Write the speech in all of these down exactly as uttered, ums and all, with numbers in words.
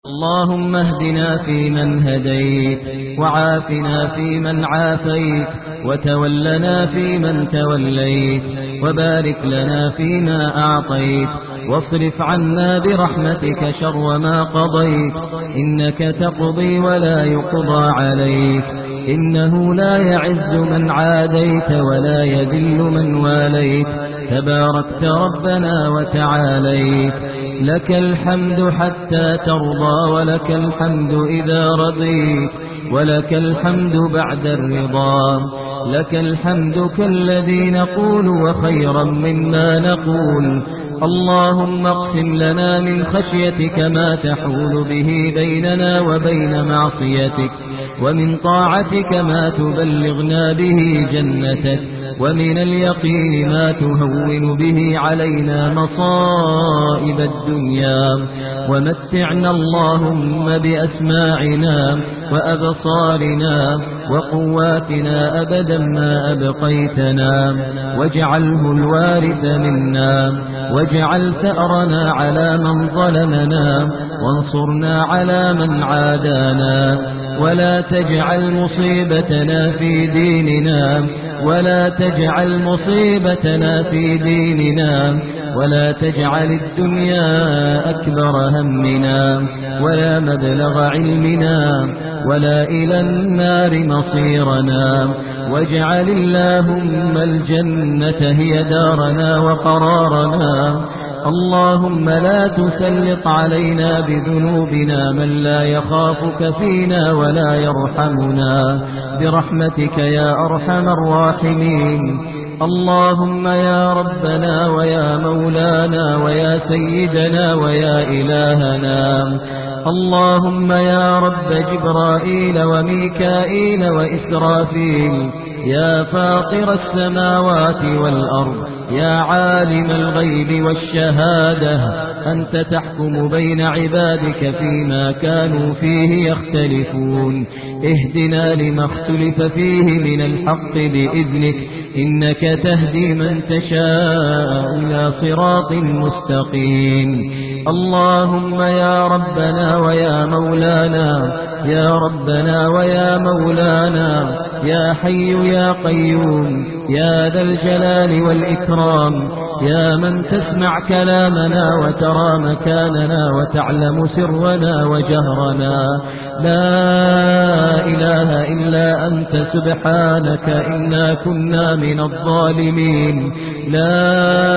اللهم اهدنا فيمن هديت، وعافنا فيمن عافيت، وتولنا فيمن توليت، وبارك لنا فيما أعطيت، واصرف عنا برحمتك شر ما قضيت، إنك تقضي ولا يقضى عليك، إنه لا يعز من عاديت ولا يذل من واليت، تباركت ربنا وتعاليت. لك الحمد حتى ترضى، ولك الحمد إذا رضيت، ولك الحمد بعد الرضا، لك الحمد كالذي نقول وخيرا مما نقول. اللهم اقسم لنا من خشيتك ما تحول به بيننا وبين معصيتك، ومن طاعتك ما تبلغنا به جنتك، ومن اليقين ما تهون به علينا مصائب الدنيا، ومتعنا اللهم بأسماعنا وأبصارنا وقواتنا أبدا ما أبقيتنا، واجعله الوارث منا، واجعل ثأرنا على من ظلمنا، وانصرنا على من عادانا، ولا تجعل مصيبتنا في ديننا، ولا تجعل مصيبتنا في ديننا، ولا تجعل الدنيا أكبر همنا، ولا مبلغ علمنا، ولا إلى النار مصيرنا، واجعل اللهم الجنة هي دارنا وقرارنا. اللهم لا تسلط علينا بذنوبنا من لا يخافك فينا ولا يرحمنا، برحمتك يا أرحم الراحمين. اللهم يا ربنا ويا مولانا ويا سيدنا ويا إلهنا، اللهم يا رب جبرائيل وميكائيل وإسرافيل، يا فاطر السماوات والأرض، يا عالم الغيب والشهادة، أنت تحكم بين عبادك فيما كانوا فيه يختلفون، اهدنا لما اختلف فيه من الحق بإذنك، إنك تهدي من تشاء إلى صراط مستقيم. اللهم يا ربنا ويا مولانا، يا ربنا ويا مولانا، يا حي يا قيوم، يا ذا الجلال والإكرام، يا من تسمع كلامنا وترى مكاننا وتعلم سرنا وجهرنا، لا إله إلا أنت سبحانك إنا كنا من الظالمين، لا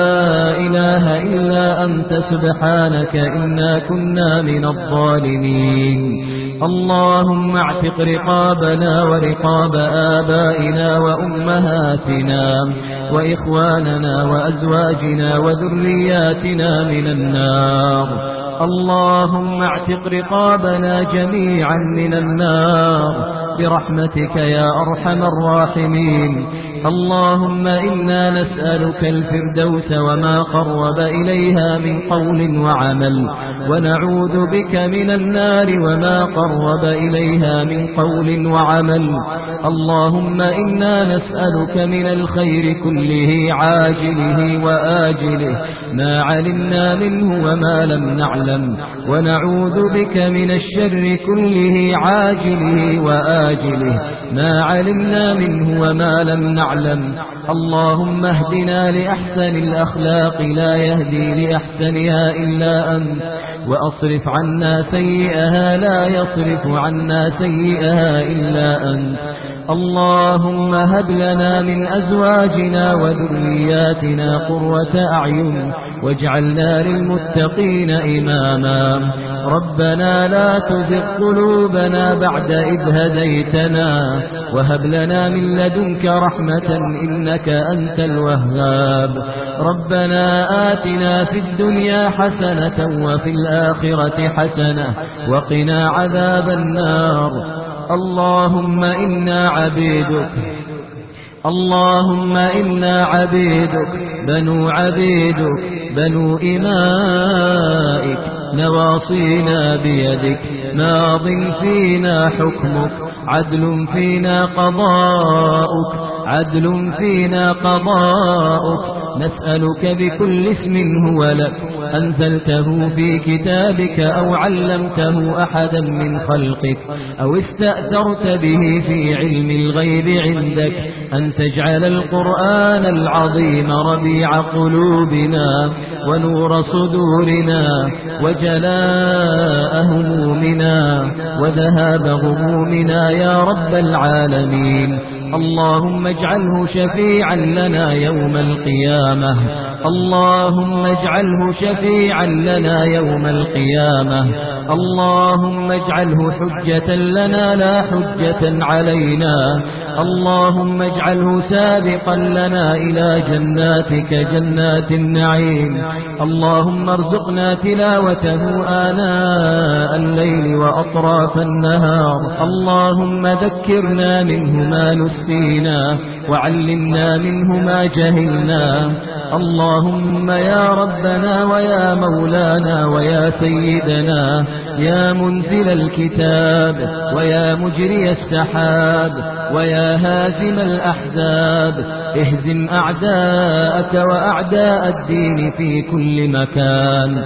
إله إلا أنت سبحانك إنا كنا من الظالمين. اللهم اعتق رقابنا ورقاب آبائنا وأمهاتنا وإخواننا وأزواجنا وذرياتنا من النار. اللهم اعتق رقابنا جميعا من النار برحمتك يا أرحم الراحمين. اللهم إنا نسألك الفردوس وما قرب إليها من قول وعمل، ونعوذ بك من النار وما قرب إليها من قول وعمل. اللهم إنا نسألك من الخير كله عاجله وآجله ما علمنا منه وما لم نعلم، ونعوذ بك من الشر كله عاجله وآجله ما علمنا منه وما لم نعلم. اللهم اهدنا لأحسن الأخلاق لا يهدي لأحسنها إلا أنت، وأصرف عنا سيئها لا يصرف عنا سيئها إلا أنت. اللهم هب لنا من أزواجنا وذرياتنا قرة أعين واجعلنا للمتقين إماما. ربنا لا تزغ قلوبنا بعد إذ هديتنا وهب لنا من لدنك رحمة إنك أنت الوهاب. ربنا آتنا في الدنيا حسنة وفي الآخرة حسنة وقنا عذاب النار. اللهم إنا عبيدك، اللهم إنا عبيدك بنو عبيدك بنو إمائك نواصينا بيدك ماض فينا حكمك عدل فينا قضاؤك عدل فينا قضاؤك نسألك بكل اسم هو لك أنزلته في كتابك أو علمته أحدا من خلقك أو استأثرت به في علم الغيب عندك أن تجعل القرآن العظيم ربيع قلوبنا ونور صدورنا وجلاء همومنا وذهاب غمومنا يا رب العالمين. اللهم اجعله شفيعا لنا يوم القيامة اللهم اجعله شفيعا لنا يوم القيامة اللهم اجعله حجة لنا لا حجة علينا اللهم اجعله سابقا لنا إلى جناتك جنات النعيم. اللهم ارزقنا تلاوته آناء الليل وأطراف النهار اللهم ذكرنا منه ما نسينا وعلمنا منه ما جهلنا. اللهم يا ربنا ويا مولانا ويا سيدنا يا منزل الكتاب ويا مجري السحاب ويا هازم الأحزاب اهزم أعداءك وأعداء الدين في كل مكان.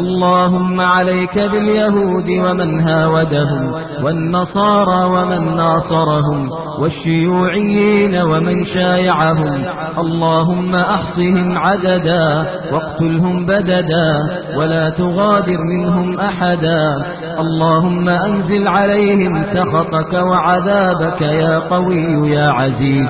اللهم عليك باليهود ومن هاودهم والنصارى ومن ناصرهم والشيوعيين ومن شايعهم اللهم أحصهم عددا واقتلهم بددا ولا تغادر منهم أحدا. اللهم أنزل عليهم سخطك وعذابك يا قوي يا عزيز.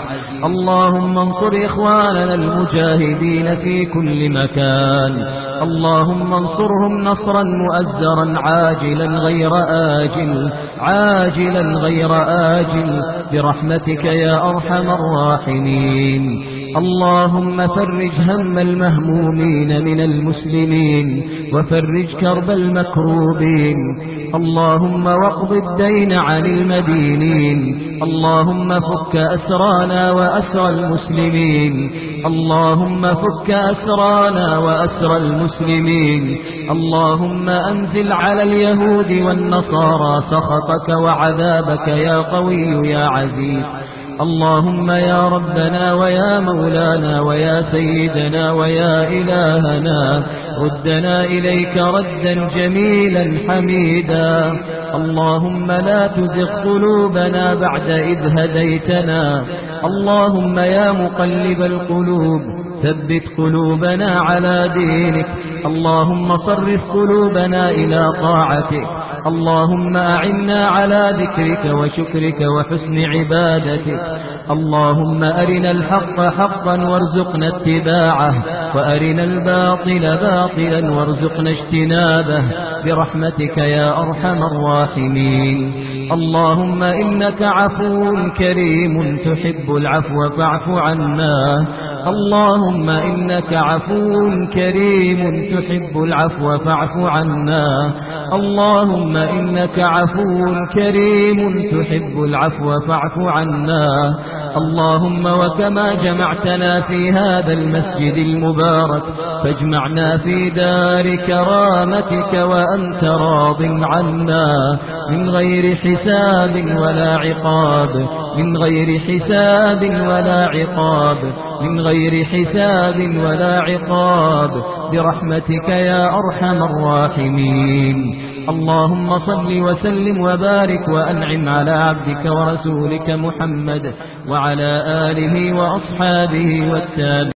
اللهم انصر إخواننا المجاهدين في كل مكان اللهم انصرهم نصرا مؤزرا عاجلا غير آجل عاجلا غير آجل برحمتك يا أرحم الراحمين. اللهم فرج هم المهمومين من المسلمين وفرج كرب المكروبين. اللهم واقض الدين عن المدينين. اللهم فك أسرانا وأسر المسلمين. اللهم فك أسرانا وأسر المسلمين. اللهم أنزل على اليهود والنصارى سخطك وعذابك يا قوي يا عزيز. اللهم يا ربنا ويا مولانا ويا سيدنا ويا إلهنا ردنا إليك ردا جميلا حميدا. اللهم لا تزغ قلوبنا بعد إذ هديتنا. اللهم يا مقلب القلوب ثبت قلوبنا على دينك. اللهم صرف قلوبنا إلى طاعتك. اللهم أعنا على ذكرك وشكرك وحسن عبادتك. اللهم أرنا الحق حقا وارزقنا اتباعه وأرنا الباطل باطلا وارزقنا اجتنابه برحمتك يا أرحم الراحمين. اللهم إنك عفو كريم تحب العفو فاعف عنا. اللهم إنك عفو كريم تحب العفو فاعف عنا. اللهم إنك عفو كريم تحب العفو فاعف عنا. اللهم وكما جمعتنا في هذا المسجد المبارك فاجمعنا في دار كرامتك وأنت راض عنا من غير حساب ولا عقاب من غير حساب ولا عقاب من غير حساب ولا عقاب برحمتك يا أرحم الراحمين. اللهم صل وسلم وبارك وأنعم على عبدك ورسولك محمد وعلى آله وأصحابه والتابعين.